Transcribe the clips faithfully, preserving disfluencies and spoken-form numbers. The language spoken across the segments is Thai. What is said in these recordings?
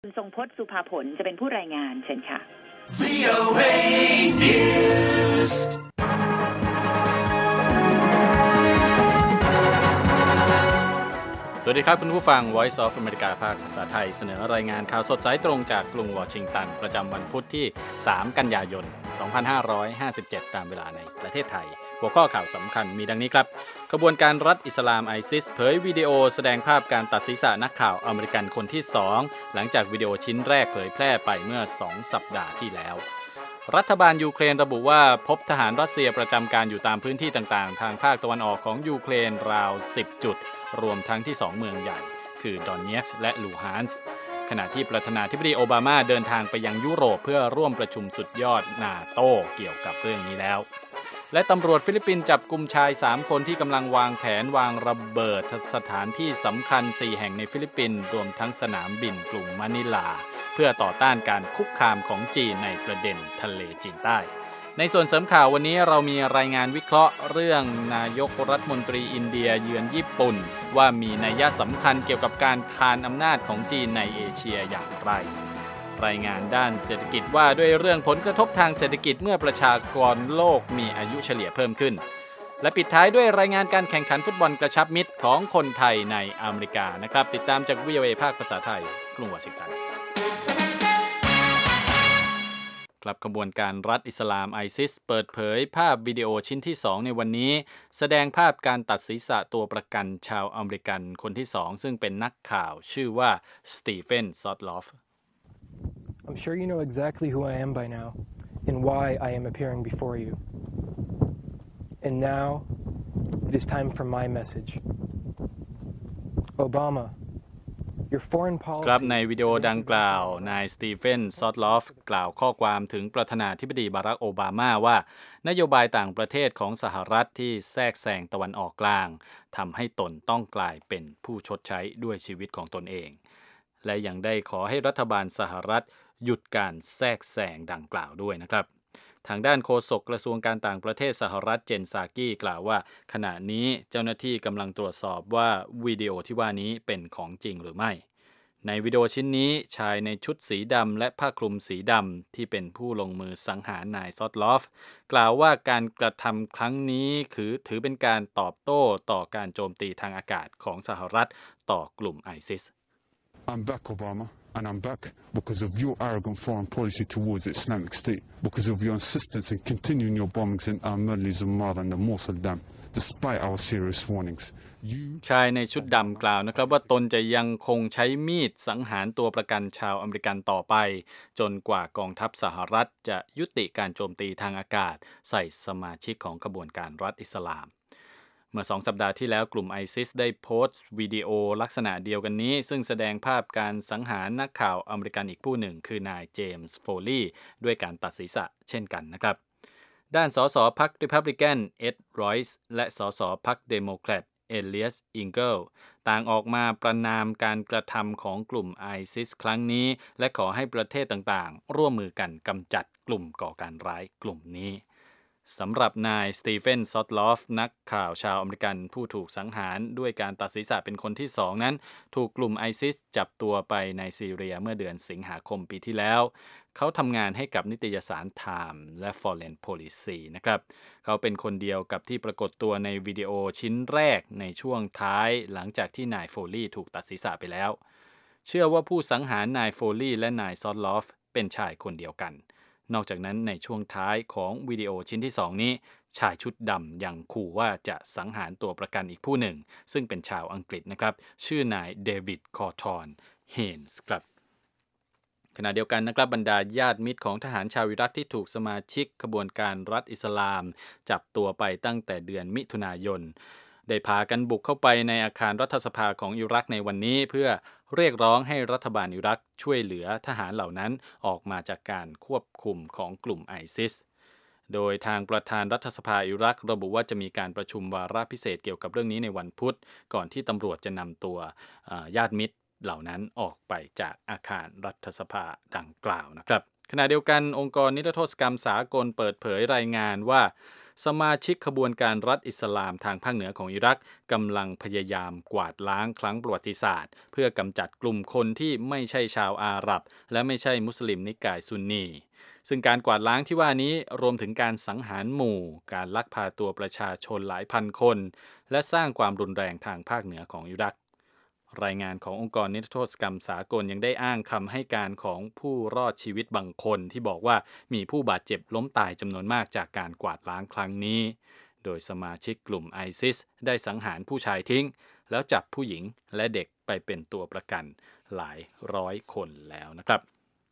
คุณทรงพจน์สุภาผลจะเป็นผู้รายงานเชิญค่ะ วี โอ เอ News สวัสดีครับคุณผู้ฟัง Voice of America ภาคภาษาไทยเสนอรายงานข่าวสดสายตรงจากกรุงวอชิงตันประจำวันพุธที่สามกันยายนสองพันห้าร้อยห้าสิบเจ็ดตามเวลาในประเทศไทยหัวข้อข่าวสำคัญมีดังนี้ครับขบวนการรัฐอิสลามไอซิสเผยวิดีโอแสดงภาพการตัดศีรษะนักข่าวอเมริกันคนที่สองหลังจากวิดีโอชิ้นแรกเผยแพร่ไปเมื่อสองสัปดาห์ที่แล้วรัฐบาลยูเครนระบุว่าพบทหารรัสเซียประจำการอยู่ตามพื้นที่ต่างๆทางภาคตะวันออกของยูเครนราวสิบจุดรวมทั้งที่สองเมืองใหญ่คือดอนเนตส์และลูฮานส์ขณะที่ประธานาธิบดีโอบามาเดินทางไปยังยุโรปเพื่อร่วมประชุมสุดยอดนาโต้เกี่ยวกับเรื่องนี้แล้วและตำรวจฟิลิปปินส์จับกุมชายสามคนที่กำลังวางแผนวางระเบิดสถานที่สำคัญสี่แห่งในฟิลิปปินส์รวมทั้งสนามบินกรุงมะนิลาเพื่อต่อต้านการคุกคามของจีนในประเด็นทะเลจีนใต้ในส่วนเสริมข่าววันนี้เรามีรายงานวิเคราะห์เรื่องนายกรัฐมนตรีอินเดียเยือนญี่ปุ่นว่ามีนัยยะสำคัญเกี่ยวกับการคานอำนาจของจีนในเอเชียอย่างไรรายงานด้านเศรษฐกิจว่าด้วยเรื่องผลกระทบทางเศรษฐกิจเมื่อประชากรโลกมีอายุเฉลี่ยเพิ่มขึ้นและปิดท้ายด้วยรายงานการแข่งขันฟุตบอลกระชับมิตรของคนไทยในอเมริกานะครับติดตามจาก วี โอ เอ ภาคภาษาไทยกรุงวอชิงตันกลับขบวนการรัฐอิสลามไอซิสเปิดเผยภาพวิดีโอชิ้นที่สองในวันนี้แสดงภาพการตัดศีรษะตัวประกันชาวอเมริกันคนที่สองซึ่งเป็นนักข่าวชื่อว่าสตีเฟน ซอตลอฟ I'm sure you know exactly who I am by now and why I am appearing before you. And now it is time for my message. Obama, your foreign policy ครับในวิดีโอดังกล่าวนายสตีเฟน ซอตลอฟกล่าวข้อความถึงประธานาธิบดีบารักโอบามาว่านโยบายต่างประเทศของสหรัฐที่แทรกแซงตะวันออกกลางทำให้ตนต้องกลายเป็นผู้ชดใช้ด้วยชีวิตของตนเองและยังได้ขอให้รัฐบาลสหรัฐหยุดการแทรกแซงดังกล่าวด้วยนะครับทางด้านโฆษกกระทรวงการต่างประเทศสหรัฐเจนซากี้กล่าวว่าขณะนี้เจ้าหน้าที่กำลังตรวจสอบว่าวิดีโอที่ว่านี้เป็นของจริงหรือไม่ในวิดีโอชิ้นนี้ชายในชุดสีดำและผ้าคลุมสีดำที่เป็นผู้ลงมือสังหารนายซอตลอฟกล่าวว่าการกระทำครั้งนี้คือถือเป็นการตอบโต้ต่อการโจมตีทางอากาศของสหรัฐต่อกลุ่มไอซิส I'm back, Obama, and I'm back because of your arrogant foreign policy towards the Islamic State, because of your insistence in continuing your bombings in our Middle East and the Mosul Dam, despite our serious warnings. ชายในชุดดำกล่าวนะครับว่าตนจะยังคงใช้มีดสังหารตัวประกันชาวอเมริกันต่อไปจนกว่ากองทัพสหรัฐจะยุติการโจมตีทางอากาศใส่สมาชิกของขบวนการรัฐอิสลามเมื่อสองสัปดาห์ที่แล้วกลุ่มไอซิสได้โพสต์วิดีโอลักษณะเดียวกันนี้ซึ่งแสดงภาพการสังหารนักข่าวอเมริกันอีกผู้หนึ่งคือนายเจมส์โฟลีย์ด้วยการตัดศีรษะเช่นกันนะครับด้านสสพรรครีพับลิกันเอ็ดรอยส์และสสพรรคเดโมแครตเอเลียสอิงเกิลต่างออกมาประณามการกระทำของกลุ่มไอซิสครั้งนี้และขอให้ประเทศต่างๆร่วมมือกันกำจัดกลุ่มก่อการร้ายกลุ่มนี้สำหรับนายสตีเฟน ซอตลอฟนักข่าวชาวอเมริกันผู้ถูกสังหารด้วยการตัดศีรษะเป็นคนที่สองนั้นถูกกลุ่มไอซิสจับตัวไปในซีเรียเมื่อเดือนสิงหาคมปีที่แล้วเขาทำงานให้กับนิตยสาร Time และ Foreign Policy นะครับเขาเป็นคนเดียวกับที่ปรากฏตัวในวิดีโอชิ้นแรกในช่วงท้ายหลังจากที่นายโฟลีย์ถูกตัดศีรษะไปแล้วเชื่อว่าผู้สังหารนายโฟลีย์และนายซอตลอฟเป็นชายคนเดียวกันนอกจากนั้นในช่วงท้ายของวิดีโอชิ้นที่สองนี้ชายชุดดำยังขู่ว่าจะสังหารตัวประกันอีกผู้หนึ่งซึ่งเป็นชาวอังกฤษนะครับชื่อนายเดวิดคอร์ทอนเฮนส์ครับขณะเดียวกันนะครับบรรดาญาติมิตรของทหารชาวอิรักที่ถูกสมาชิกขบวนการรัฐอิสลามจับตัวไปตั้งแต่เดือนมิถุนายนได้พากันบุกเข้าไปในอาคารรัฐสภาของอิรักในวันนี้เพื่อเรียกร้องให้รัฐบาลอิรักช่วยเหลือทหารเหล่านั้นออกมาจากการควบคุมของกลุ่มไอซิสโดยทางประธานรัฐสภาอิรักระบุว่าจะมีการประชุมวาระพิเศษเกี่ยวกับเรื่องนี้ในวันพุธก่อนที่ตำรวจจะนำตัวญาติมิตรเหล่านั้นออกไปจากอาคารรัฐสภาดังกล่าวนะครับขณะเดียวกันองค์กรนิรโทษกรรมสากลเปิดเผยรายงานว่าสมาชิกขบวนการรัฐอิสลามทางภาคเหนือของอิรักกำลังพยายามกวาดล้างครั้งประวัติศาสตร์เพื่อกำจัดกลุ่มคนที่ไม่ใช่ชาวอาหรับและไม่ใช่มุสลิมนิกายซุนนีซึ่งการกวาดล้างที่ว่านี้รวมถึงการสังหารหมู่การลักพาตัวประชาชนหลายพันคนและสร้างความรุนแรงทางภาคเหนือของอิรักรายงานขององค์กรนิรโทษกรรมสากลยังได้อ้างคำให้การของผู้รอดชีวิตบางคนที่บอกว่ามีผู้บาดเจ็บล้มตายจำนวนมากจากการกวาดล้างครั้งนี้โดยสมาชิกกลุ่มไอซิสได้สังหารผู้ชายทิ้งแล้วจับผู้หญิงและเด็กไปเป็นตัวประกันหลายร้อยคนแล้วนะครับ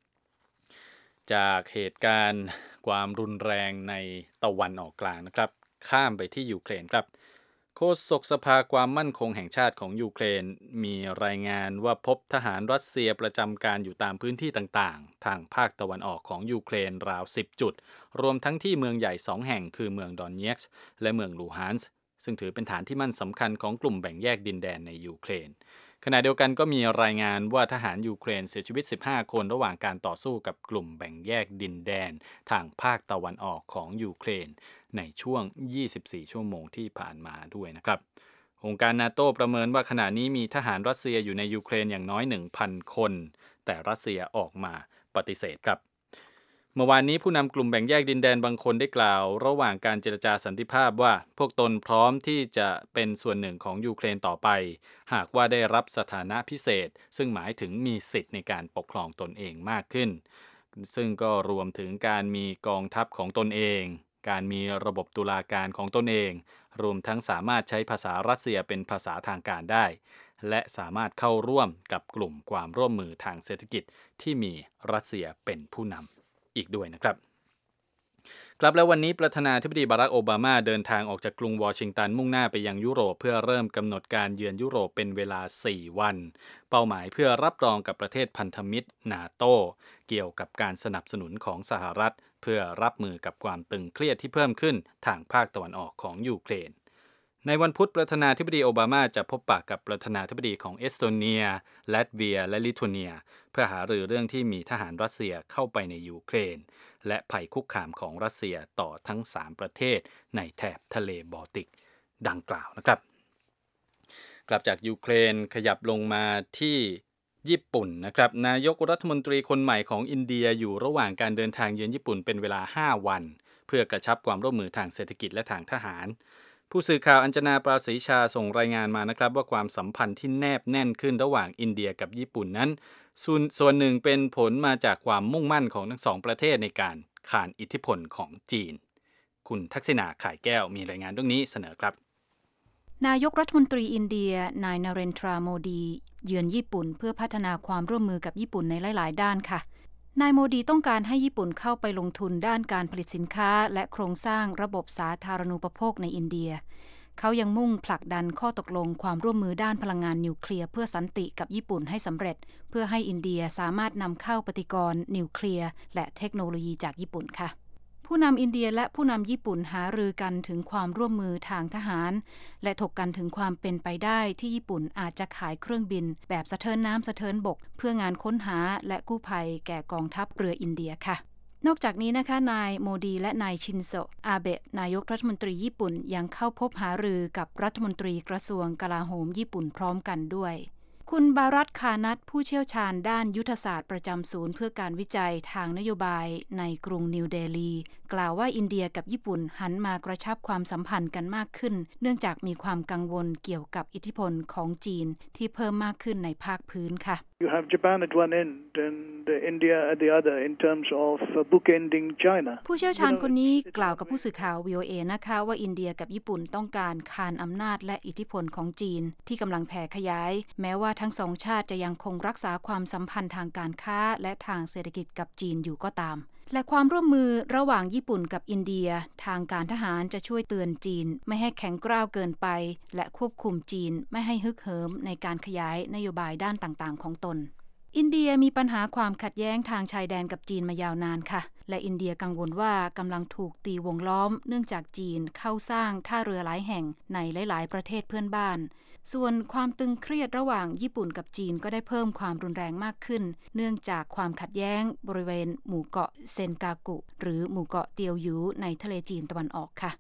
จากเหตุการณ์ความรุนแรงในตะวันออกกลางนะครับข้ามไปที่ยูเครนครับโฆษกสภาความมั่นคงแห่งชาติของยูเครนมีรายงานว่าพบทหารรัสเซียประจำการอยู่ตามพื้นที่ต่างๆทางภาคตะวันออกของยูเครนราวสิบจุดรวมทั้งที่เมืองใหญ่สองแห่งคือเมืองดอนเนตส์และเมืองลูฮานส์ซึ่งถือเป็นฐานที่มั่นสำคัญของกลุ่มแบ่งแยกดินแดนในยูเครนขณะเดียวกันก็มีรายงานว่าทหารยูเครนเสียชีวิตสิบห้าคนระหว่างการต่อสู้กับกลุ่มแบ่งแยกดินแดนทางภาคตะวันออกของยูเครนในช่วงยี่สิบสี่ชั่วโมงที่ผ่านมาด้วยนะครับองค์การนาโต้ประเมินว่าขณะนี้มีทหารรัสเซียอยู่ในยูเครนอย่างน้อย หนึ่งพัน คนแต่รัสเซียออกมาปฏิเสธครับเมื่อวานนี้ผู้นำกลุ่มแบ่งแยกดินแดนบางคนได้กล่าวระหว่างการเจรจาสันติภาพว่าพวกตนพร้อมที่จะเป็นส่วนหนึ่งของยูเครนต่อไปหากว่าได้รับสถานะพิเศษซึ่งหมายถึงมีสิทธิ์ในการปกครองตนเองมากขึ้นซึ่งก็รวมถึงการมีกองทัพของตนเองการมีระบบตุลาการของตนเองรวมทั้งสามารถใช้ภาษารัสเซียเป็นภาษาทางการได้และสามารถเข้าร่วมกับกลุ่มความร่วมมือทางเศรษฐกิจที่มีรัสเซียเป็นผู้นำอีกด้วยนะครับครับแล้ววันนี้ประธานาธิบดีบารักโอบามาเดินทางออกจากกรุงวอชิงตันมุ่งหน้าไปยังยุโรปเพื่อเริ่มกำหนดการเยือนยุโรปเป็นเวลาสี่วันเป้าหมายเพื่อรับรองกับประเทศพันธมิตรนาโต้เกี่ยวกับการสนับสนุนของสหรัฐเพื่อรับมือกับความตึงเครียดที่เพิ่มขึ้นทางภาคตะวันออกของยูเครนในวันพุธประธานาธิบดีโอบามาจะพบปะกับประธานาธิบดีของเอสโตเนียลัตเวียและลิทัวเนียเพื่อหารือเรื่องที่มีทหารรัสเซียเข้าไปในยูเครนและภัยคุกคามของรัสเซียต่อทั้งสามประเทศในแถบทะเลบอลติกดังกล่าวนะครับกลับจากยูเครนขยับลงมาที่ญี่ปุ่นนะครับนายกรัฐมนตรีคนใหม่ของอินเดียอยู่ระหว่างการเดินทางเยือนญี่ปุ่นเป็นเวลาห้าวันเพื่อกระชับความร่วมมือทางเศรษฐกิจและทางทหารผู้สื่อข่าวอัญชนาปราศรีชาส่งรายงานมานะครับว่าความสัมพันธ์ที่แนบแน่นขึ้นระหว่างอินเดียกับญี่ปุ่นนั้นส่วนส่วนหนึ่งเป็นผลมาจากความมุ่งมั่นของทั้งสองประเทศในการขานอิทธิพลของจีนคุณทักษิณาข่ายแก้วมีรายงานเรื่องนี้เสนอครับนายกรัฐมนตรีอินเดียนายนเรนทราโมดีเยือนญี่ปุ่นเพื่อพัฒนาความร่วมมือกับญี่ปุ่นในหลายๆด้านค่ะนายโมดีต้องการให้ญี่ปุ่นเข้าไปลงทุนด้านการผลิตสินค้าและโครงสร้างระบบสาธารณูปโภคในอินเดียเขายังมุ่งผลักดันข้อตกลงความร่วมมือด้านพลังงานนิวเคลียร์เพื่อสันติกับญี่ปุ่นให้สำเร็จเพื่อให้อินเดียสามารถนำเข้าปฏิกรณ์นิวเคลียร์และเทคโนโลยีจากญี่ปุ่นค่ะผู้นำอินเดียและผู้นำญี่ปุ่นหารือกันถึงความร่วมมือทางทหารและถกกันถึงความเป็นไปได้ที่ญี่ปุ่นอาจจะขายเครื่องบินแบบสะเทินน้ำสะเทินบกเพื่องานค้นหาและกู้ภัยแก่กองทัพเรืออินเดียค่ะนอกจากนี้นะคะนายโมดีและนายชินโซอาเบะนายกรัฐมนตรีญี่ปุ่นยังเข้าพบหารือกับรัฐมนตรีกระทรวงกลาโหมญี่ปุ่นพร้อมกันด้วยคุณบารัต คานัทผู้เชี่ยวชาญด้านยุทธศาสตร์ประจำศูนย์เพื่อการวิจัยทางนโยบายในกรุงนิวเดลีกล่าวว่าอินเดียกับญี่ปุ่นหันมากระชับความสัมพันธ์กันมากขึ้นเนื่องจากมีความกังวลเกี่ยวกับอิทธิพลของจีนที่เพิ่มมากขึ้นในภาคพื้นค่ะ You have Japan at one end and India at the other in terms of bookending China ผู้เชี่ยวชาญคนนี้กล่าวกับผู้สื่อข่าว วี โอ เอ นะคะว่าอินเดียกับญี่ปุ่นต้องการคานอำนาจและอิทธิพลของจีนที่กำลังแผ่ขยายแม้ว่าทั้งสองชาติจะยังคงรักษาความสัมพันธ์ทางการค้าและทางเศรษฐกิจกับจีนอยู่ก็ตามและความร่วมมือระหว่างญี่ปุ่นกับอินเดียทางการทหารจะช่วยเตือนจีนไม่ให้แข็งกร้าวเกินไปและควบคุมจีนไม่ให้ฮึกเหิมในการขยายนโยบายด้านต่างๆของตนอินเดียมีปัญหาความขัดแย้งทางชายแดนกับจีนมายาวนานค่ะและอินเดียกังวลว่ากำลังถูกตีวงล้อมเนื่องจากจีนเข้าสร้างท่าเรือหลายแห่งในหลายๆประเทศเพื่อนบ้านส่วนความตึงเครียดระหว่างญี่ปุ่นกับจีนก็ได้เพิ่มความรุนแรงมากขึ้นเนื่องจากความขัดแย้งบริเวณหมู่เกาะเซนกากุหรือหมู่เกาะเตียวหยูในทะเลจีนตะวันออกค่ะ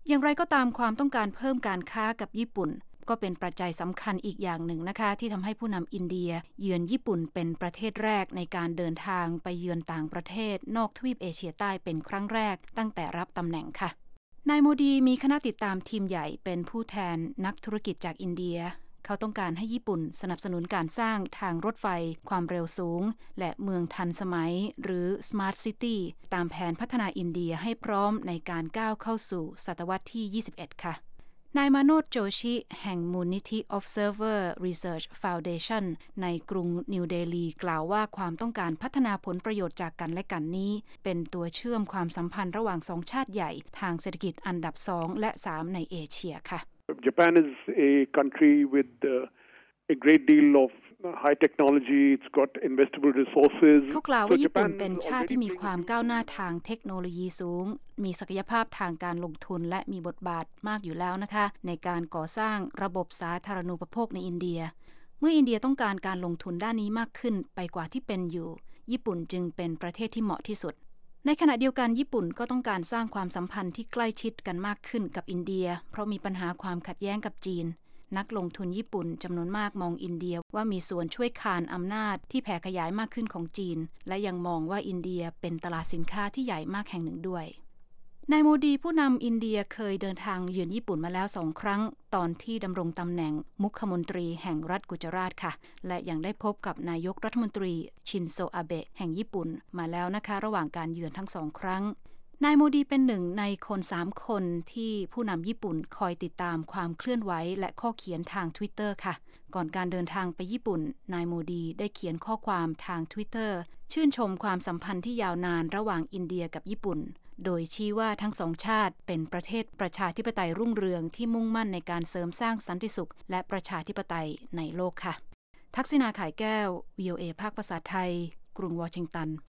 อย่างไรก็ตามความต้องการเพิ่มการค้ากับญี่ปุ่นก็เป็นปัจจัยสำคัญอีกอย่างหนึ่งนะคะที่ทำให้ผู้นำอินเดียเยือนญี่ปุ่นเป็นประเทศแรกในการเดินทางไปเยือนต่างประเทศนอกทวีปเอเชียใต้เป็นครั้งแรกตั้งแต่รับตำแหน่งค่ะนายโมดีมีคณะติดตามทีมใหญ่เป็นผู้แทนนักธุรกิจจากอินเดียเขาต้องการให้ญี่ปุ่นสนับสนุนการสร้างทางรถไฟความเร็วสูงและเมืองทันสมัยหรือ Smart City ตามแผนพัฒนาอินเดียให้พร้อมในการก้าวเข้าสู่ศตวรรษที่ยี่สิบเอ็ดค่ะนายมาโนดโจชิแห่งมูลนิธิ Observer Research Foundation ในกรุงนิวเดลีกล่าวว่าความต้องการพัฒนาผลประโยชน์จากกันและกันนี้เป็นตัวเชื่อมความสัมพันธ์ระหว่างสองชาติใหญ่ทางเศรษฐกิจอันดับสองและสามในเอเชียค่ะ Japan is a country with uh, a great deal of high technology. It's got investable resources. เขากล่าวว่าญี่ปุ่นเป็นชาติที่มีความก้าวหน้าทางเทคโนโลยีสูงมีศักยภาพทางการลงทุนและมีบทบาทมากอยู่แล้วนะคะในการก่อสร้างระบบสาธารณูปโภคในอินเดียเมื่ออินเดียต้องการการลงทุนด้านนี้มากขึ้นไปกว่าที่เป็นอยู่ญี่ปุ่นจึงเป็นประเทศที่เหมาะที่สุดในขณะเดียวกันญี่ปุ่นก็ต้องการสร้างความสัมพันธ์ที่ใกล้ชิดกันมากขึ้นกับอินเดียเพราะมีปัญหาความขัดแย้งกับจีนนักลงทุนญี่ปุ่นจำนวนมากมองอินเดียว่ามีส่วนช่วยคานอำนาจที่แผ่ขยายมากขึ้นของจีนและยังมองว่าอินเดียเป็นตลาดสินค้าที่ใหญ่มากแห่งหนึ่งด้วยนายโมดีผู้นำอินเดียเคยเดินทางเยือนญี่ปุ่นมาแล้วสองครั้งตอนที่ดำรงตำแหน่งมุขมนตรีแห่งรัฐกุจราตค่ะและยังได้พบกับนายกรัฐมนตรีชินโซอาเบะแห่งญี่ปุ่นมาแล้วนะคะระหว่างการเยือนทั้งสองครั้งนายโมดีเป็นหนึ่งในคนสามคนที่ผู้นำญี่ปุ่นคอยติดตามความเคลื่อนไหวและข้อเขียนทาง Twitter ค่ะก่อนการเดินทางไปญี่ปุ่นนายโมดีได้เขียนข้อความทาง Twitter ชื่นชมความสัมพันธ์ที่ยาวนานระหว่างอินเดียกับญี่ปุ่นโดยชี้ว่าทั้งสองชาติเป็นประเทศประชาธิปไตยรุ่งเรืองที่มุ่งมั่นในการเสริมสร้างสันติสุขและประชาธิปไตยในโลกค่ะทักษิณา ข่ายแก้ว วี โอ เอ ภาคภาษาไทยกรุงวอชิงตัน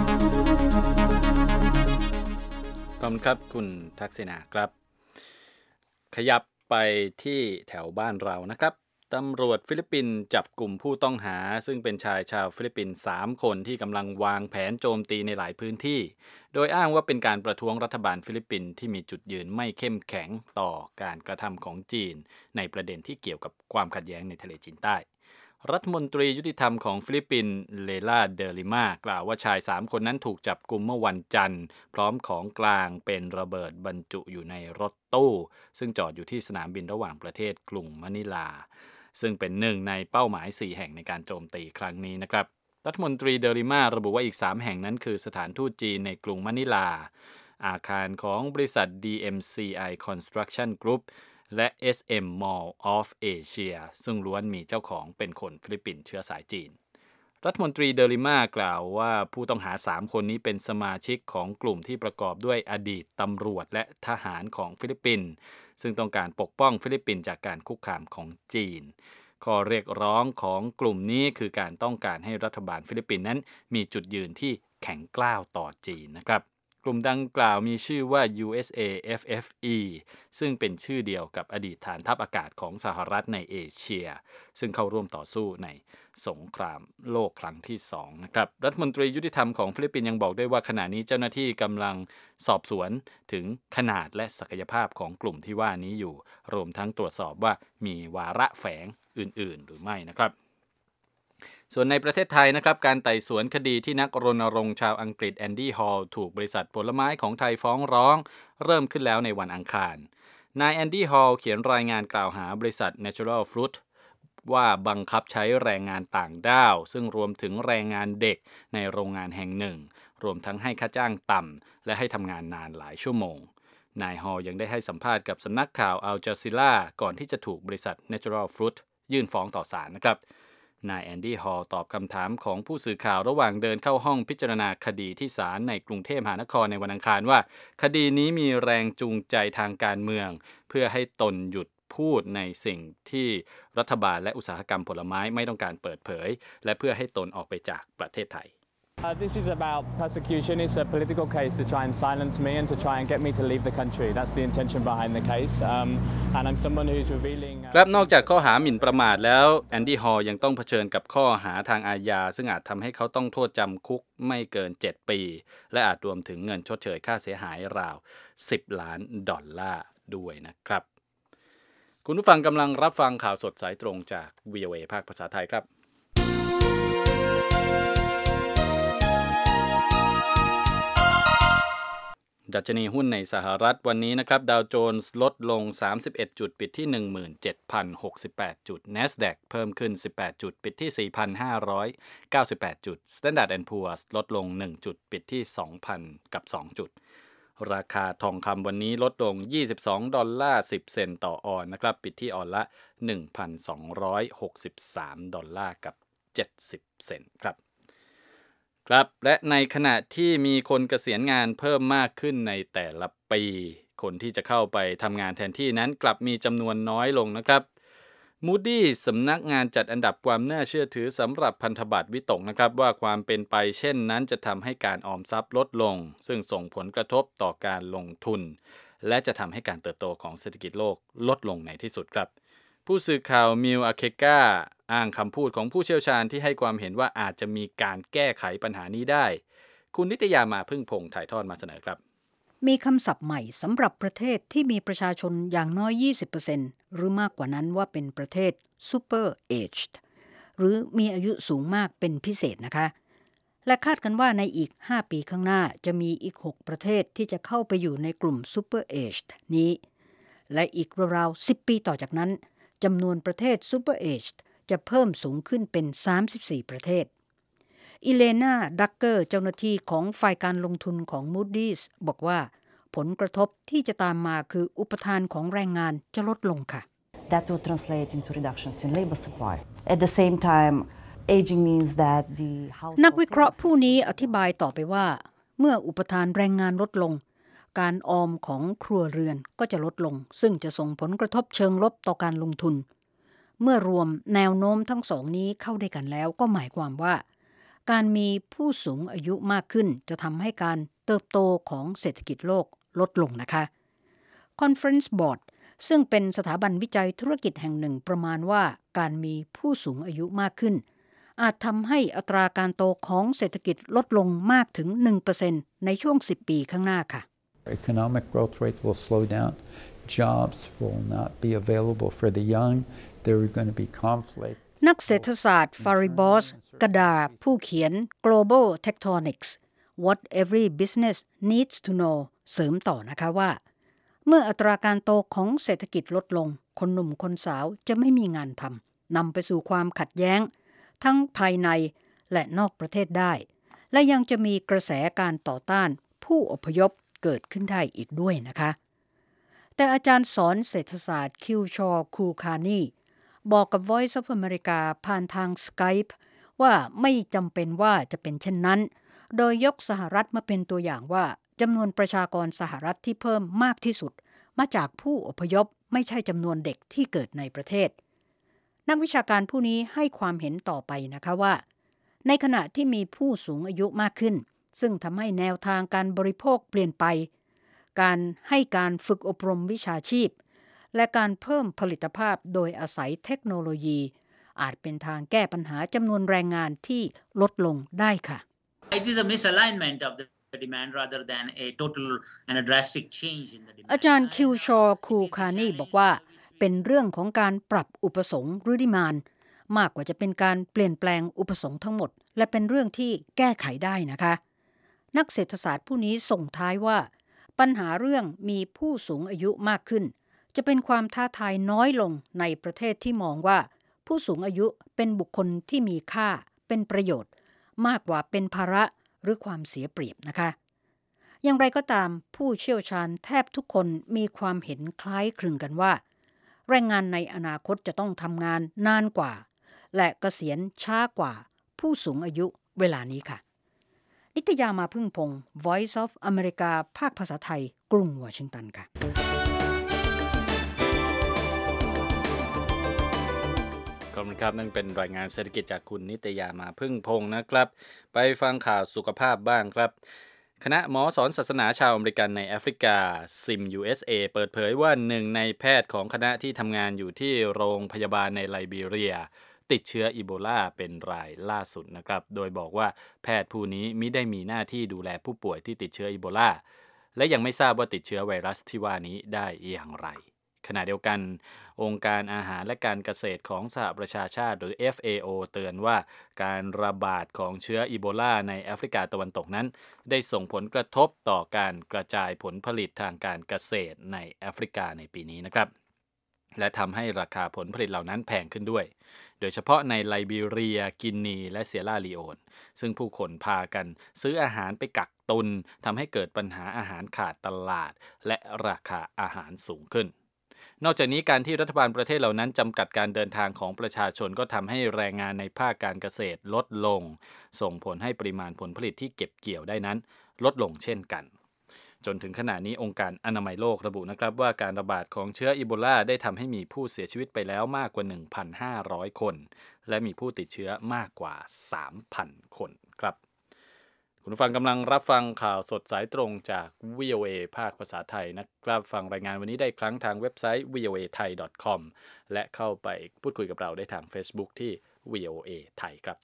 ขอบคุณครับคุณทักษิณาครับขยับไปที่แถวบ้านเรานะครับตำรวจฟิลิปปินส์จับกลุ่มผู้ต้องหาซึ่งเป็นชายชาวฟิลิปปินส์สามคนที่กำลังวางแผนโจมตีในหลายพื้นที่โดยอ้างว่าเป็นการประท้วงรัฐบาลฟิลิปปินส์ที่มีจุดยืนไม่เข้มแข็งต่อการกระทำของจีนในประเด็นที่เกี่ยวกับความขัดแย้งในทะเลจีนใต้รัฐมนตรียุติธรรมของฟิลิปปินส์เลล่าเดลิมากล่าวว่าชายสามคนนั้นถูกจับกุมเมื่อวันจันทร์พร้อมของกลางเป็นระเบิดบรรจุอยู่ในรถตู้ซึ่งจอดอยู่ที่สนามบินระหว่างประเทศกรุงมะนิลาซึ่งเป็นหนึ่งในเป้าหมายสี่แห่งในการโจมตีครั้งนี้นะครับรัฐมนตรีเดลิมาระบุว่าอีกสามแห่งนั้นคือสถานทูตจีนในกรุงมะนิลาอาคารของบริษัท ดี เอ็ม ซี ไอ Construction Group และ เอส เอ็ม Mall of Asia ซึ่งล้วนมีเจ้าของเป็นคนฟิลิปปินส์เชื้อสายจีนรัฐมนตรีเดลิมากล่าวว่าผู้ต้องหาสามคนนี้เป็นสมาชิกของกลุ่มที่ประกอบด้วยอดีตตำรวจและทหารของฟิลิปปินส์ซึ่งต้องการปกป้องฟิลิปปินส์จากการคุกคามของจีนข้อเรียกร้องของกลุ่มนี้คือการต้องการให้รัฐบาลฟิลิปปินส์นั้นมีจุดยืนที่แข็งกร้าวต่อจีนนะครับกลุ่มดังกล่าวมีชื่อว่า ยู เอส เอ เอฟ เอฟ อี ซึ่งเป็นชื่อเดียวกับอดีตฐานทัพอากาศของสหรัฐในเอเชียซึ่งเข้าร่วมต่อสู้ในสงครามโลกครั้งที่สองนะครับรัฐมนตรียุติธรรมของฟิลิปปินส์ยังบอกด้วยว่าขณะนี้เจ้าหน้าที่กำลังสอบสวนถึงขนาดและศักยภาพของกลุ่มที่ว่านี้อยู่รวมทั้งตรวจสอบว่ามีวาระแฝงอื่นๆหรือไม่นะครับส่วนในประเทศไทยนะครับการไต่สวนคดีที่นักรณรงค์ชาวอังกฤษแอนดี้ฮอลล์ถูกบริษัทผลไม้ของไทยฟ้องร้องเริ่มขึ้นแล้วในวันอังคารนายแอนดี้ฮอลล์เขียนรายงานกล่าวหาบริษัท Natural Fruit ว่าบังคับใช้แรงงานต่างด้าวซึ่งรวมถึงแรงงานเด็กในโรงงานแห่งหนึ่งรวมทั้งให้ค่าจ้างต่ำและให้ทำงานนานหลายชั่วโมงนายฮอลล์ยังได้ให้สัมภาษณ์กับสำนักข่าวอัลจาซีราก่อนที่จะถูกบริษัท Natural Fruit ยื่นฟ้องต่อศาลนะครับนายแอนดี้ฮอลล์ตอบคำถามของผู้สื่อข่าวระหว่างเดินเข้าห้องพิจารณาคดีที่ศาลในกรุงเทพมหานครในวันอังคารว่าคดีนี้มีแรงจูงใจทางการเมืองเพื่อให้ตนหยุดพูดในสิ่งที่รัฐบาลและอุตสาหกรรมผลไม้ไม่ต้องการเปิดเผยและเพื่อให้ตนออกไปจากประเทศไทย Uh, this is about persecution. It's a political case to try and silence me and to try and get me to leave the country. That's the intention behind the case. Um, and I'm someone who's revealing. ครับนอกจากข้อหาหมิ่นประมาทแล้วแอนดี้ฮอลล์ยังต้องเผชิญกับข้อหาทางอาญาซึ่งอาจทำให้เขาต้องโทษจำคุกไม่เกินเจ็ดปีและอาจรวมถึงเงินชดเชยค่าเสียหายราวสิบล้านดอลลาร์ด้วยนะครับคุณผู้ฟังกำลังรับฟังข่าวสดสายตรงจาก วี โอ เอ ภาคภาษาไทยครับดัชนีหุ้นในสหรัฐวันนี้นะครับดาวโจนส์ลดลงสามสิบเอ็ดจุดปิดที่ หนึ่งหมื่นเจ็ดพันหกสิบแปด จุด NASDAQ เพิ่มขึ้นสิบแปดจุดปิดที่ สี่พันห้าร้อยเก้าสิบแปด จุด Standard แอนด์ Poor's ลดลงหนึ่งจุดปิดที่ สองพัน กับสองจุดราคาทองคำวันนี้ลดลงยี่สิบสองดอลลาร์สิบเซนต์ต่อออนซ์นะครับปิดที่ออนละ หนึ่งพันสองร้อยหกสิบสามดอลลาร์กับเจ็ดสิบเซนต์ครับครับและในขณะที่มีคนเกษียณงานเพิ่มมากขึ้นในแต่ละปีคนที่จะเข้าไปทำงานแทนที่นั้นกลับมีจำนวนน้อยลงนะครับ Moody's สำนักงานจัดอันดับความน่าเชื่อถือสำหรับพันธบัตรวิตกนะครับว่าความเป็นไปเช่นนั้นจะทำให้การออมทรัพย์ลดลงซึ่งส่งผลกระทบต่อการลงทุนและจะทำให้การเติบโตของเศรษฐกิจโลกลดลงในที่สุดครับผู้สื่อข่าวมิลอาเคกาอ้างคำพูดของผู้เชี่ยวชาญที่ให้ความเห็นว่าอาจจะมีการแก้ไขปัญหานี้ได้คุณนิตยามาพึ่งพงษ์ถ่ายทอดมาเสนอครับมีคำศัพท์ใหม่สำหรับประเทศที่มีประชาชนอย่างน้อย ยี่สิบเปอร์เซ็นต์ หรือมากกว่านั้นว่าเป็นประเทศ super aged หรือมีอายุสูงมากเป็นพิเศษนะคะและคาดกันว่าในอีกห้าปีข้างหน้าจะมีอีกหกประเทศที่จะเข้าไปอยู่ในกลุ่ม super aged นี้และอีกราวๆสิบปีต่อจากนั้นจำนวนประเทศ super aged จะเพิ่มสูงขึ้นเป็นสามสิบสี่ประเทศอิเลนาดักเกอร์เจ้าหน้าที่ของฝ่ายการลงทุนของ Moody's บอกว่าผลกระทบที่จะตามมาคืออุปทานของแรงงานจะลดลงค่ะ That will translate into reductions in labor supply. At the same time, aging means that the นักวิเคราะห์ผู้นี้อธิบายต่อไปว่าเมื่ออุปทานแรงงานลดลงการออมของครัวเรือนก็จะลดลงซึ่งจะส่งผลกระทบเชิงลบต่อการลงทุนเมื่อรวมแนวโน้มทั้งสองนี้เข้าด้วยกันแล้วก็หมายความว่าการมีผู้สูงอายุมากขึ้นจะทำให้การเติบโตของเศรษฐกิจโลกลดลงนะคะ Conference Board ซึ่งเป็นสถาบันวิจัยธุรกิจแห่งหนึ่งประมาณว่าการมีผู้สูงอายุมากขึ้นอาจทำให้อัตราการโตของเศรษฐกิจลดลงมากถึง หนึ่งเปอร์เซ็นต์ ในช่วงสิบปีข้างหน้าค่ะ Economic growth rate will slow down. Jobs will not be available for the young. There are going to be conflict. นักเศรษฐศาสตร์ฟาริบอสกดาผู้เขียน Global Tectonics What Every Business Needs to Know เสริมต่อนะคะว่าเมื่ออัตราการโตของเศรษฐกิจลดลงคนหนุ่มคนสาวจะไม่มีงานทำนำไปสู่ความขัดแย้งทั้งภายในและนอกประเทศได้และยังจะมีกระแสการต่อต้านผู้อพยพเกิดขึ้นได้อีกด้วยนะคะแต่อาจารย์สอนเศรษฐศาสตร์คิวชอคูคานีบอกกับ Voice of America ผ่านทาง Skype ว่าไม่จำเป็นว่าจะเป็นเช่นนั้นโดยยกสหรัฐมาเป็นตัวอย่างว่าจำนวนประชากรสหรัฐที่เพิ่มมากที่สุดมาจากผู้อพยพไม่ใช่จำนวนเด็กที่เกิดในประเทศนักวิชาการผู้นี้ให้ความเห็นต่อไปนะคะว่าในขณะที่มีผู้สูงอายุมากขึ้นซึ่งทำให้แนวทางการบริโภคเปลี่ยนไปการให้การฝึกอบรมวิชาชีพและการเพิ่มผลิตภาพโดยอาศัยเทคโนโลยีอาจเป็นทางแก้ปัญหาจำนวนแรงงานที่ลดลงได้ค่ะ It is a misalignment of the demand rather than a total and a drastic change in the demand อาจารย์คิวชอคูคานีบอกว่าเป็นเรื่องของการปรับอุปสงค์หรือดีมานด์มากกว่าจะเป็นการเปลี่ยนแปลงอุปสงค์ทั้งหมดและเป็นเรื่องที่แก้ไขได้นะคะนักเศรษฐศาสตร์ผู้นี้ส่งท้ายว่าปัญหาเรื่องมีผู้สูงอายุมากขึ้นจะเป็นความท้าทายน้อยลงในประเทศที่มองว่าผู้สูงอายุเป็นบุคคลที่มีค่าเป็นประโยชน์มากกว่าเป็นภาระหรือความเสียเปรียบนะคะอย่างไรก็ตามผู้เชี่ยวชาญแทบทุกคนมีความเห็นคล้ายคลึงกันว่าแรงงานในอนาคตจะต้องทำงานนานกว่าและเกษียณช้ากว่าผู้สูงอายุเวลานี้ค่ะนิตยามาพึ่งพงศ์ Voice of America ภาคภาษาไทยกรุงวอชิงตันค่ะขอบคุณครับนั่นเป็นรายงานเศรษฐกิจจากคุณนิตยามาพึ่งพงษ์นะครับไปฟังข่าวสุขภาพบ้างครับคณะหมอสอนศาสนาชาวอเมริกันในแอฟริกา ซี ไอ เอ็ม ยู เอส เอ เปิดเผยว่าหนึ่งในแพทย์ของคณะที่ทำงานอยู่ที่โรงพยาบาลในไลบีเรียติดเชื้ออีโบลาเป็นรายล่าสุดนะครับโดยบอกว่าแพทย์ผู้นี้มิได้มีหน้าที่ดูแลผู้ป่วยที่ติดเชื้ออีโบลาและยังไม่ทราบว่าติดเชื้อไวรัสที่ว่านี้ได้อย่างไรขณะเดียวกันองค์การอาหารและการเกษตรของสหประชาชาติหรือ เอฟ เอ โอ เตือนว่าการระบาดของเชื้ออีโบลาในแอฟริกาตะวันตกนั้นได้ส่งผลกระทบต่อการกระจายผลผลิตทางการเกษตรในแอฟริกาในปีนี้นะครับและทำให้ราคาผลผลิตเหล่านั้นแพงขึ้นด้วยโดยเฉพาะในไลบีเรียกินีและเซียร่าลีโอนซึ่งผู้คนพากันซื้ออาหารไปกักตุนทำให้เกิดปัญหาอาหารขาดตลาดและราคาอาหารสูงขึ้นนอกจากนี้การที่รัฐบาลประเทศเหล่านั้นจำกัดการเดินทางของประชาชนก็ทำให้แรงงานในภาคการเกษตรลดลงส่งผลให้ปริมาณผลผลิตที่เก็บเกี่ยวได้นั้นลดลงเช่นกันจนถึงขณะนี้องค์การอนามัยโลกระบุนะครับว่าการระบาดของเชื้ออีโบลาได้ทำให้มีผู้เสียชีวิตไปแล้วมากกว่า หนึ่งพันห้าร้อย คนและมีผู้ติดเชื้อมากกว่า สามพัน คนครับคุณผู้ฟังกำลังรับฟังข่าวสดสายตรงจาก วี โอ เอ ภาคภาษาไทยนะครับฟังรายงานวันนี้ได้ครั้งทางเว็บไซต์ วี โอ เอ ไทย ดอท คอม และเข้าไปพูดคุยกับเราได้ทาง Facebook ที่ วี โอ เอ ไทยครับ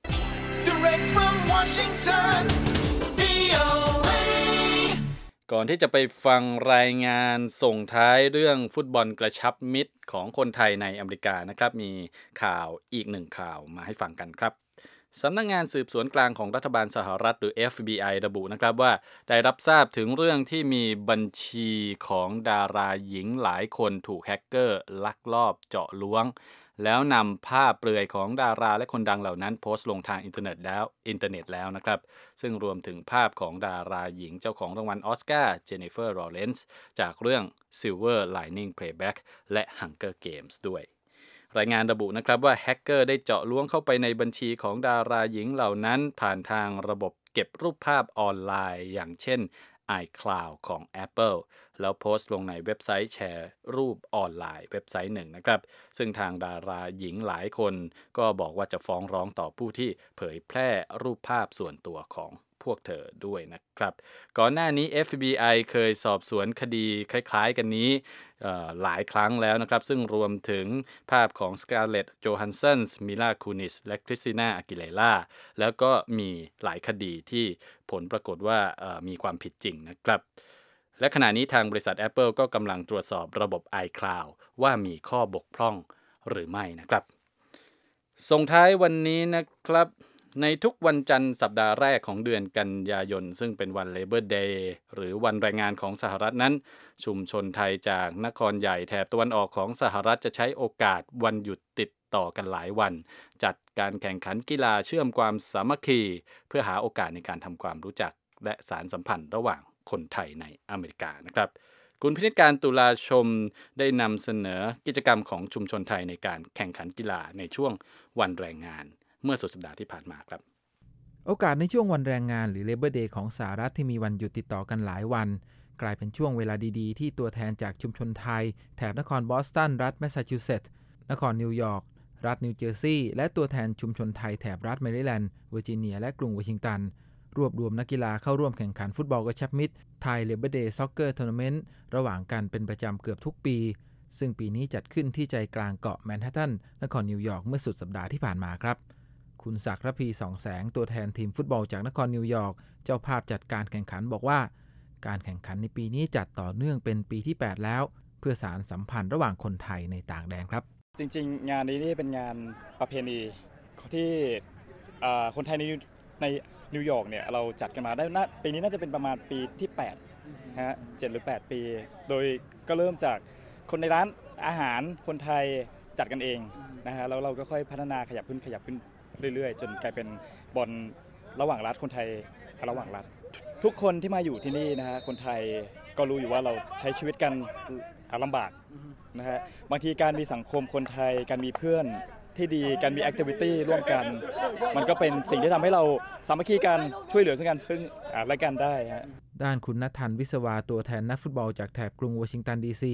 Direct from Washington วี โอ เอ ก่อนที่จะไปฟังรายงานส่งท้ายเรื่องฟุตบอลกระชับมิตรของคนไทยในอเมริกานะครับมีข่าวอีกหนึ่งข่าวมาให้ฟังกันครับสำนักงานสืบสวนกลางของรัฐบาลสหรัฐหรือ เอฟ บี ไอ ระบุนะครับว่าได้รับทราบถึงเรื่องที่มีบัญชีของดาราหญิงหลายคนถูกแฮกเกอร์ลักลอบเจาะล้วงแล้วนำภาพเปลือยของดาราและคนดังเหล่านั้นโพสต์ลงทางอินเทอร์เน็ตแล้วอินเทอร์เน็ตแล้วนะครับซึ่งรวมถึงภาพของดาราหญิงเจ้าของรางวัลออสการ์เจนนิเฟอร์ลอเรนซ์จากเรื่อง Silver Lining Playback และ Hunger Games ด้วยรายงานระบุนะครับว่าแฮกเกอร์ได้เจาะล้วงเข้าไปในบัญชีของดาราหญิงเหล่านั้นผ่านทางระบบเก็บรูปภาพออนไลน์อย่างเช่น iCloud ของ Apple แล้วโพสต์ลงในเว็บไซต์แชร์รูปออนไลน์เว็บไซต์หนึ่งนะครับซึ่งทางดาราหญิงหลายคนก็บอกว่าจะฟ้องร้องต่อผู้ที่เผยแพร่รูปภาพส่วนตัวของพวกเธอด้วยนะครับก่อนหน้านี้ เอฟ บี ไอ เคยสอบสวนคดีคล้ายๆกันนี้หลายครั้งแล้วนะครับซึ่งรวมถึงภาพของสการ์เลตต์โจฮันสันส์มิลาคูนิสและคริสติน่าอากิเลล่าแล้วก็มีหลายคดีที่ผลปรากฏว่ามีความผิดจริงนะครับและขณะนี้ทางบริษัท Apple ก็กำลังตรวจสอบระบบ iCloud ว่ามีข้อบกพร่องหรือไม่นะครับส่งท้ายวันนี้นะครับในทุกวันจันทร์สัปดาห์แรกของเดือนกันยายนซึ่งเป็นวัน Labor Day หรือวันแรงงานของสหรัฐนั้นชุมชนไทยจากนครใหญ่แถบตะวันออกของสหรัฐจะใช้โอกาสวันหยุดติดต่อกันหลายวันจัดการแข่งขันกีฬาเชื่อมความสามัคคีเพื่อหาโอกาสในการทำความรู้จักและสานสัมพันธ์ระหว่างคนไทยในอเมริกานะครับคุณพินิจการตุลาชมได้นำเสนอกิจกรรมของชุมชนไทยในการแข่งขันกีฬาในช่วงวันแรงงานเมื่อสุดสัปดาห์ที่ผ่านมาครับโอกาสในช่วงวันแรงงานหรือ Labor Day ของสหรัฐที่มีวันหยุดติดต่อกันหลายวันกลายเป็นช่วงเวลาดีๆที่ตัวแทนจากชุมชนไทยแถบนครบอสตันรัฐแมสซาชูเซตส์นครนิวยอร์กรัฐนิวเจอร์ซีย์และตัวแทนชุมชนไทยแถบรัฐแมริแลนด์เวอร์จิเนียและกรุงวอชิงตันรวบรวมนักกีฬาเข้าร่วมแข่งขันฟุตบอลกระชับมิตรไทย Labor Day Soccer Tournament ระหว่างกันเป็นประจำเกือบทุกปีซึ่งปีนี้จัดขึ้นที่ใจกลางเกาะแมนฮัตตันนครนิวยอร์กเมื่อสุดสัปดาห์ที่ผ่านมาครับคุณศักดิ์ระพีสองแสงตัวแทนทีมฟุตบอลจากนครนิวยอร์กเจ้าภาพจัดการแข่งขันบอกว่าการแข่งขันในปีนี้จัดต่อเนื่องเป็นปีที่แปดแล้วเพื่อสานสัมพันธ์ระหว่างคนไทยในต่างแดนครับจริงๆงานนี้นี่เป็นงานประเพณีที่คนไทยในในนิวยอร์กเนี่ยเราจัดกันมาได้น่าปีนี้น่าจะเป็นประมาณปีที่แปดนะฮะเจ็ดหรือแปดปีโดยก็เริ่มจากคนในร้านอาหารคนไทยจัดกันเองนะฮะแล้วเราก็ค่อยพัฒนาขยับขึ้นขยับขึ้นเรื่อยๆจนกลายเป็นบอลระหว่างรัฐคนไทยระหว่างรัฐทุกคนที่มาอยู่ที่นี่นะฮะคนไทยก็รู้อยู่ว่าเราใช้ชีวิตกันลำบากนะฮะบางทีการมีสังคมคนไทยการมีเพื่อนที่ดีการมีแอคทิวิตี้ร่วมกันมันก็เป็นสิ่งที่ทำให้เราสามัคคีกันช่วยเหลือซึ่งกันซึ่งและกันได้ฮะด้านคุณณัฐันวิศวาตัวแทนนักฟุตบอลจากแถบกรุงวอชิงตันดีซี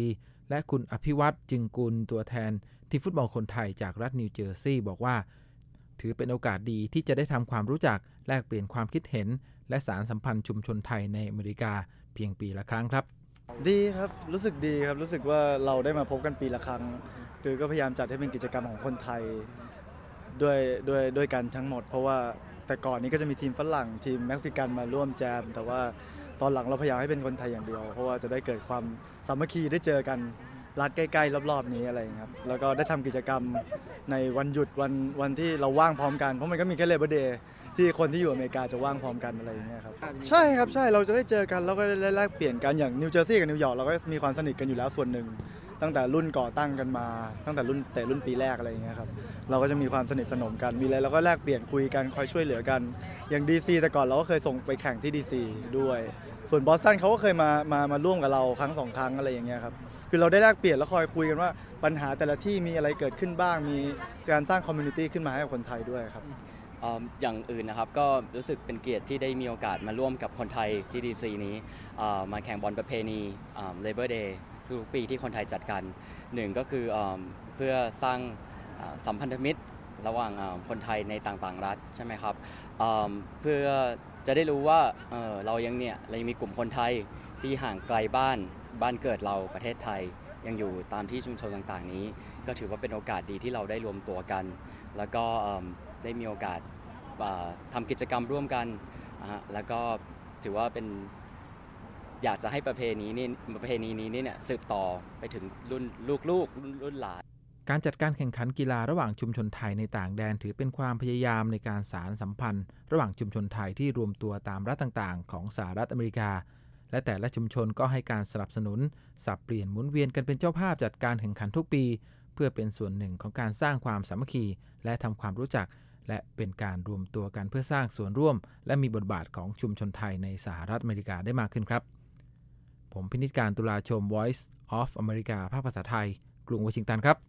และคุณอภิวัตจึงกุลตัวแทนทีมฟุตบอลคนไทยจากรัฐนิวเจอร์ซีย์บอกว่าถือเป็นโอกาสดีที่จะได้ทำความรู้จักแลกเปลี่ยนความคิดเห็นและสานสัมพันธ์ชุมชนไทยในอเมริกาเพียงปีละครั้งครับดีครับรู้สึกดีครับรู้สึกว่าเราได้มาพบกันปีละครั้งคือก็พยายามจัดให้เป็นกิจกรรมของคนไทยด้วยด้วยด้วยกันทั้งหมดเพราะว่าแต่ก่อนนี้ก็จะมีทีมฝรั่งทีมเม็กซิกันมาร่วมแจมแต่ว่าตอนหลังเราพยายามให้เป็นคนไทยอย่างเดียวเพราะว่าจะได้เกิดความสามัคคีได้เจอกันรัดใกล้ๆรอบๆนี้อะไรอย่างเงี้ยครับแล้วก็ได้ทำกิจกรรมในวันหยุดวันวันที่เราว่างพร้อมกันเพราะมันก็มีแค่เลเบอร์เดย์ที่คนที่อยู่อเมริกาจะว่างพร้อมกันอะไรอย่างเงี้ยครับใช่ครับใช่เราจะได้เจอกันแล้วก็ได้แลกเปลี่ยนกันอย่างนิวเจอร์ซีย์กับนิวยอร์กเราก็มีความสนิทกันอยู่แล้วส่วนหนึ่งตั้งแต่รุ่นก่อตั้งกันมาตั้งแต่รุ่นแต่รุ่นปีแรกอะไรอย่างเงี้ยครับเราก็จะมีความสนิทสนมกันมีอะไรเราก็แลกเปลี่ยนคุยกันคอยช่วยเหลือกันอย่าง ดี ซี แต่ก่อนเราก็เคยส่งไปแข่งที่ ดี ซี ด้วยส่วนบอสตันเขาก็เคยมามามาร่วมกับเราครั้งสองครั้งอะไรอย่างเงี้ยครับคือเราได้แลกเปลี่ยนแล้วคอยคุยกันว่าปัญหาแต่ละที่มีอะไรเกิดขึ้นบ้างมีการสร้างคอมมูนิตี้ขึ้นมาให้กับคนไทยด้วยครับอย่างอื่นนะครับก็รู้สึกเป็นเกียรติที่ได้มีโอกาสมาร่วมกับคนไทยที่ ดี ซี นี้มาแข่งบอลประเพณี Labor Day ทุกปีที่คนไทยจัดกันหนึ่งก็คือเพื่อสร้างสัมพันธมิตรระหว่างคนไทยในต่างๆรัฐใช่ไหมครับเพื่อจะได้รู้ว่าเรายังเนี่ยเรายังมีกลุ่มคนไทยที่ห่างไกลบ้านบ้านเกิดเราประเทศไทยยังอยู่ตามที่ชุมชนต่างๆนี้ก็ถือว่าเป็นโอกาสดีที่เราได้รวมตัวกันแล้วก็ได้มีโอกาสทำกิจกรรมร่วมกันแล้วก็ถือว่าเป็นอยากจะให้ประเพณีนี้ประเพณีนี้เนี่ยสืบต่อไปถึงรุ่นลูกๆรุ่นหลานการจัดการแข่งขันกีฬาระหว่างชุมชนไทยในต่างแดนถือเป็นความพยายามในการสานสัมพันธ์ระหว่างชุมชนไทยที่รวมตัวตามรัฐต่างๆของสหรัฐอเมริกาและแต่ละชุมชนก็ให้การสนับสนุนสับเปลี่ยนหมุนเวียนกันเป็นเจ้าภาพจัดการแข่งขันทุกปีเพื่อเป็นส่วนหนึ่งของการสร้างความสามัคคีและทำความรู้จักและเป็นการรวมตัวกันเพื่อสร้างส่วนร่วมและมีบทบาทของชุมชนไทยในสหรัฐอเมริกาได้มากขึ้นครับผมพินิจการตุลาชม Voice of America ภาคภาษาไทยกรุงวอชิงตันครับ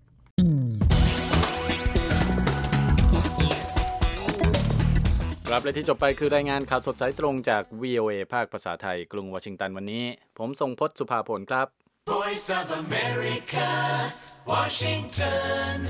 ครับและที่จบไปคือรายงานข่าวสดสายตรงจาก วี โอ เอ ภาคภาษาไทยกรุงวอชิงตันวันนี้ผมทรงพจน์สุภาผลครับ Voice of America Washington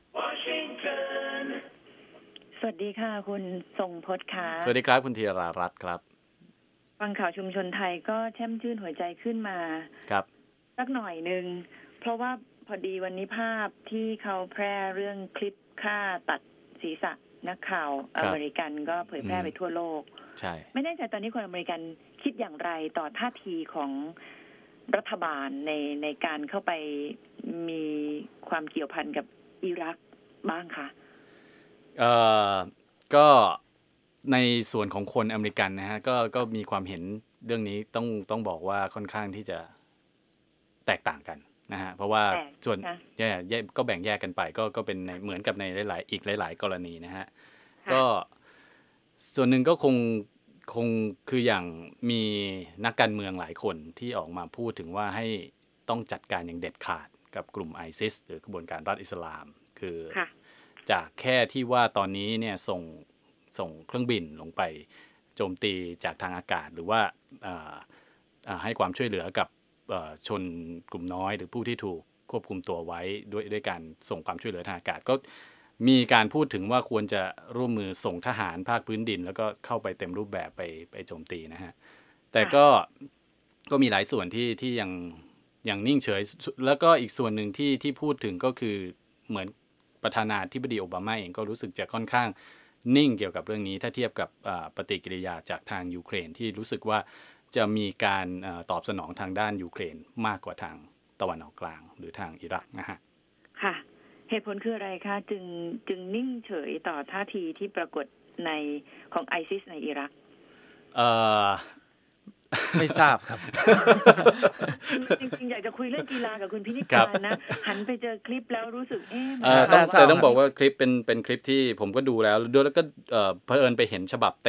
Washington สวัสดีค่ะคุณทรงพจน์ค่ะสวัสดีครับคุณธีรารัตน์ครับฟังข่าวชุมชนไทยก็แช่มชื่นหัวใจขึ้นมาครับสักหน่อยนึงเพราะว่าพอดีวันนี้ภาพที่เขาแพร่เรื่องคลิปฆ่าตัดศีรษะนักข่าวอเมริกันก็เผยแพร่ไปทั่วโลกใช่ไม่แน่ใจตอนนี้คนอเมริกันคิดอย่างไรต่อท่าทีของรัฐบาลในในการเข้าไปมีความเกี่ยวพันกับอิรักบ้างคะเอ่อก็ในส่วนของคนอเมริกันนะฮะก็ก็มีความเห็นเรื่องนี้ต้องต้องบอกว่าค่อนข้างที่จะแตกต่างกันนะฮะเพราะว่าส่วนแยกก็แบ่งแยกกันไปก็ก็เป็นในเหมือนกับในหลายๆอีกหลายๆกรณีนะฮะก็ส่วนหนึ่งก็คงคงคืออย่างมีนักการเมืองหลายคนที่ออกมาพูดถึงว่าให้ต้องจัดการอย่างเด็ดขาดกับกลุ่ม ไอซิส หรือกระบวนการรัฐอิสลามคือจากแค่ที่ว่าตอนนี้เนี่ยส่งส่งเครื่องบินลงไปโจมตีจากทางอากาศหรือว่าให้ความช่วยเหลือกับชนกลุ่มน้อยหรือผู้ที่ถูกควบคุมตัวไว้ด้วยด้วยการส่งความช่วยเหลือทางอากาศก็มีการพูดถึงว่าควรจะร่วมมือส่งทหารภาคพื้นดินแล้วก็เข้าไปเต็มรูปแบบไปไปโจมตีนะฮะแต่ก็ก็มีหลายส่วนที่ที่ยังยังนิ่งเฉยแล้วก็อีกส่วนหนึ่งที่ที่พูดถึงก็คือเหมือนประธานาธิบดีโอบามาเองก็รู้สึกจะค่อนข้างนิ่งเกี่ยวกับเรื่องนี้ถ้าเทียบกับปฏิกิริยาจากทางยูเครนที่รู้สึกว่าจะมีการตอบสนองทางด้านยูเครนมากกว่าทางตะวันออกกลางหรือทางอิรักนะฮะค่ะเหตุผลคืออะไรคะจึงจึงนิ่งเฉยต่อท่าทีที่ปรากฏในของไอซิสในอิรักเอ่อไม่ทราบครับจริงๆอยากจะคุยเรื่องกีฬากับคุณพินิจการนะหันไปเจอคลิปแล้วรู้สึกเอ๊ะแต่ต้องบอกว่าคลิปเป็นเป็นคลิปที่ผมก็ดูแล้วด้วยแล้วก็เอ่อเผอิญไปเห็นฉบับ